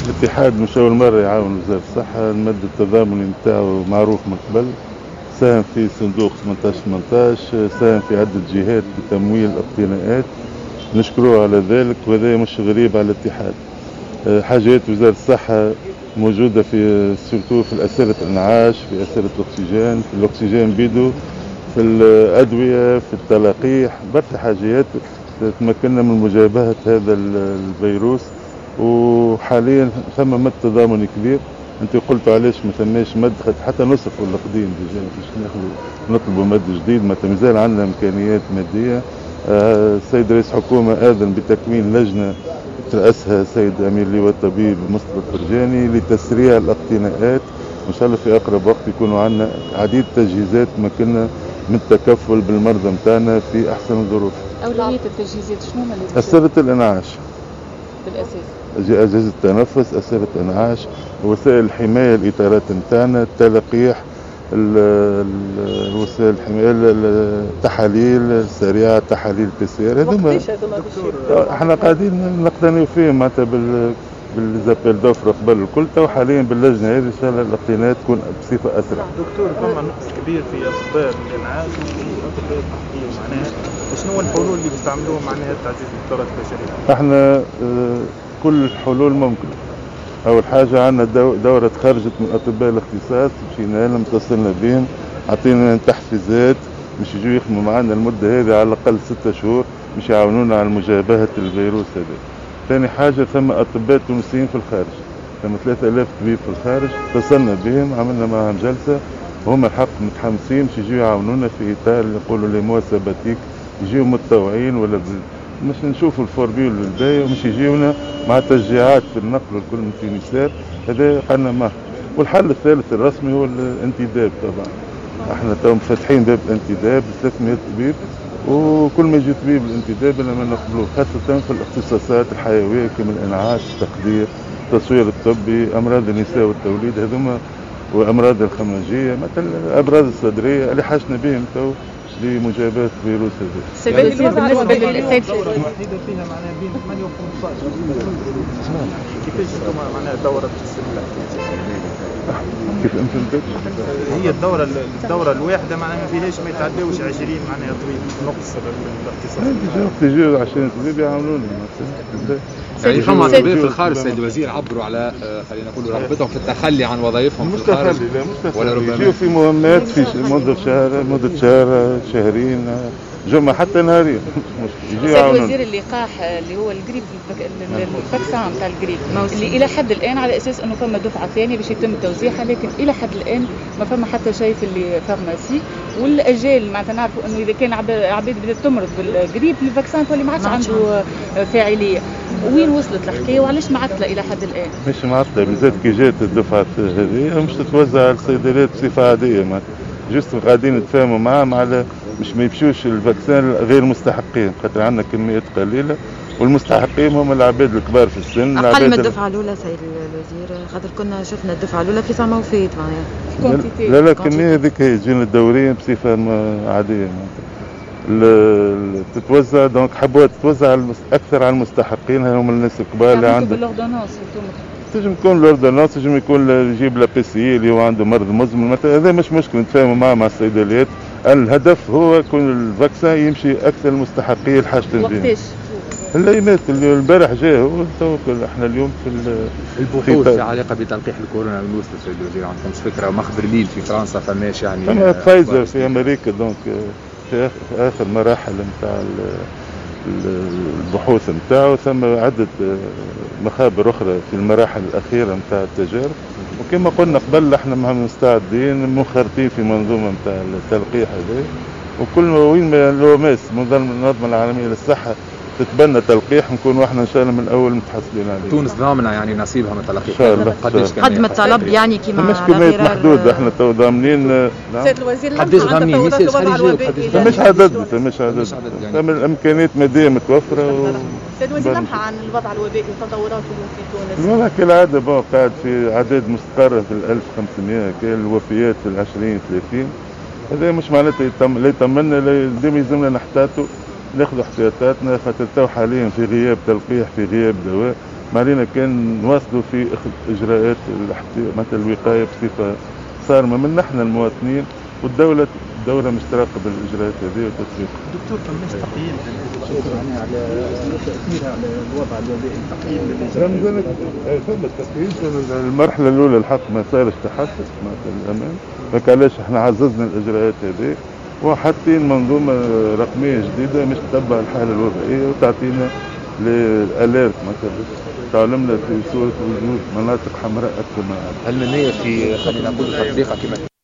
الاتحاد مش أول مرة يعاون وزارة الصحة، المد التضامني نتاعو معروف من قبل، ساهم في صندوق 18 ساهم في عدة جهات بتمويل اقتناءات، نشكروه على ذلك، وهذا مش غريب على الاتحاد. حاجات وزارة الصحة موجودة في سورتو في الأسرة الإنعاش، في أسرة الأكسجين، في الأكسجين بيدو، في الأدوية، في التلقيح، برشا حاجات تمكننا من مجابهة هذا الفيروس. وحاليا ثم مد تضامني كبير. انت قلت علاش ما ثماش مد، حتى نصف القديم باش نطلبوا مد جديد، ما مازال عندنا امكانيات ماديه. السيد رئيس حكومه اذن بتكوين لجنه ترأسها السيد امير لواء الطبيب مصطفى الفرجاني لتسريع الاقتناءات، وان شاء الله في اقرب وقت يكونوا عندنا عديد تجهيزات تمكننا من التكفل بالمرضى نتاعنا في احسن الظروف. اولويه التجهيزات شنو هما اللي أسرة الإنعاش بالاساس؟ أجهزة التنفس، أسرة إنعاش، وسائل الحماية، الإطارات نتاعنا، التلقيح، وسائل الحماية، التحاليل السريعة، تحاليل PCR. هذوما احنا قاعدين نقتنيو فيهم معناتها بالزابيل دوفر قبل الكل، تو حاليا باللجنة هذه إن شاء الله الاقتناءات تكون بصفة أسرع. دكتور ثم نقص كبير في أطباء الإنعاش وأطباء التحقيق، معناها شنو الحلول اللي بيستعملوها معناها تعزيز القدرات البشرية؟ احنا كل الحلول ممكنة. أول حاجة عندنا دورة خرجت من أطباء الاختصاص، مشينا لهم اتصلنا بهم، عطينا تحفيزات مش يجوا يخدموا معنا المدة هذه على الأقل 6 شهور، مش يعاونونا على مجابهة الفيروس هذا. ثاني حاجة ثم أطباء تونسيين في الخارج، ثم 3000 طبيب في الخارج، اتصلنا بهم عملنا معهم جلسة، وهم الحق متحمسين مش يجوا يعاونونا في إطار اللي يقولوا لي مواسباتيك، يجيوا متطوعين ولا مش نشوفوا الفوربيول الباهية، ومش يجيونا مع تشجيعات في النقل والكل من في نساب. هذا قلنا معه. والحل الثالث الرسمي هو الانتداب. طبعا احنا تو فاتحين باب الانتداب 300 طبيب، وكل ما يجي طبيب الانتداب لما نقبلوه، خاصة في الاختصاصات الحيوية كما الانعاش، التخدير، التصوير الطبي، امراض النساء والتوليد هذوما، وامراض الخمجية مثلا الامراض الصدرية اللي حاجنا بهم تو لمجابهة فيروس هذا. سيدي بالنسبة للسيد فيها معناها بين 8 و 15 كيفاش معناها دورة السلة؟ كيف انت هي الدورة الواحدة معناها ما فيهاش ما يتعداوش 20 معناها طبيب نقص الاختصاص. تجيو 20 طبيب يعاملوني يعني فما طبيب في الخارج سيد الوزير عبروا على خلينا نقول رغبتهم في التخلي عن وظائفهم في الخارج، ولا ربما يجيو في مهمات في مدة شهر شهرين جمعة حتى نهارين. يجي وزير اللقاح اللي هو الجريب الفاكسان تاع الجريب اللي الى حد الان على اساس انه فما دفعه ثانيه باش يتم توزيعها، لكن الى حد الان ما فما حتى شيء في اللي فارماسي. والاجال معناتها نعرفوا انه اذا كان عباد بدات تمرض بالجريب الفاكسان تولي ما عادش عنده فاعليه. وين وصلت الحكايه وعلاش معطله الى حد الان؟ مش معطله، بالذات كي جات الدفعه هذه مش تتوزع على الصيدليات بصفه عاديه، معناتها جست قاعدين نتفاهموا معاهم على مش ما يمشوش الفاكسان غير مستحقين، خاطر عندنا كميات قليله، والمستحقين هم العباد الكبار في السن. اقل من الدفعه الاولى سيد الوزير، خاطر كنا شفنا الدفعه الاولى في سنه وفات معناها. لا الكميه هذيك تجينا الدوريه بصفه عاديه معناتها. تتوزع دونك حبوها تتوزع اكثر على المستحقين، هم الناس الكبار اللي عندهم. تنجم يكون الاوردونانس، تنجم يكون يجيب لا بي سي اللي هو عنده مرض مزمن مثلا، هذا مش مشكل نتفاهموا معاه مع الصيدليات. الهدف هو يكون الفاكسان يمشي اكثر المستحقين الحاجتين بهم. وقتاش؟ الايامات اللي البارح جاء هو توكل. احنا اليوم في البحوث في علاقه بتلقيح الكورونا من وسط السيد الوزير، عندكم فكره مخبر ليل في فرنسا فماش يعني فما فايزر في امريكا، دونك في اخر مراحل نتاع البحوث نتاعو، ثم عدة مخابر أخرى في المراحل الأخيرة نتاع التجارب. وكما قلنا قبل احنا مستعدين منخرطين في منظومة نتاع التلقيح هذا، وكل وين ما اللوماس المنظمة العالمية للصحة تتبنى تلقيح نكون احنا ان شاء الله من الاول متحصلين عليه. تونس ضامنه يعني نصيبها من التلقيح ان شاء الله قد ما الطلب يعني كما مش كمية محدودة، احنا تو ضامنين. سيد الوزير قديش ضامنين؟ مش عدد ثم الامكانيات المادية متوفرة. سيد الوزير لمحة عن الوضع الوبائي وتطوراته في تونس. الوضع كالعادة قاعد في اعداد مستقرة في 1500 الوفيات في 20-30. هذا مش معناته لا يطمنا، ديما يلزمنا نحتاطوا ناخذ احتياطاتنا، خاطر تو حاليا في غياب تلقيح، في غياب دواء، ما علينا كان نواصلوا في اخذ اجراءات مثل الوقايه بصفه صارمه من نحن المواطنين، والدوله مش تراقب الاجراءات هذه وتطبيقها. دكتور فماش تقييم يعني على تاثيرها على الوضع الوبائي، تقييم رمضان ثم التقييم المرحله الاولى الحق ما صارش تحسس معناتها الامان، فكعلاش احنا عززنا الاجراءات هذه وحاطين منظومه رقميه جديده مش تتبع الحاله الوبائيه وتعطينا الاليرت مثلا تعلمنا في صوره وجود مناطق حمراء اكثر من هل النية في خلينا نقول تطبيقها كما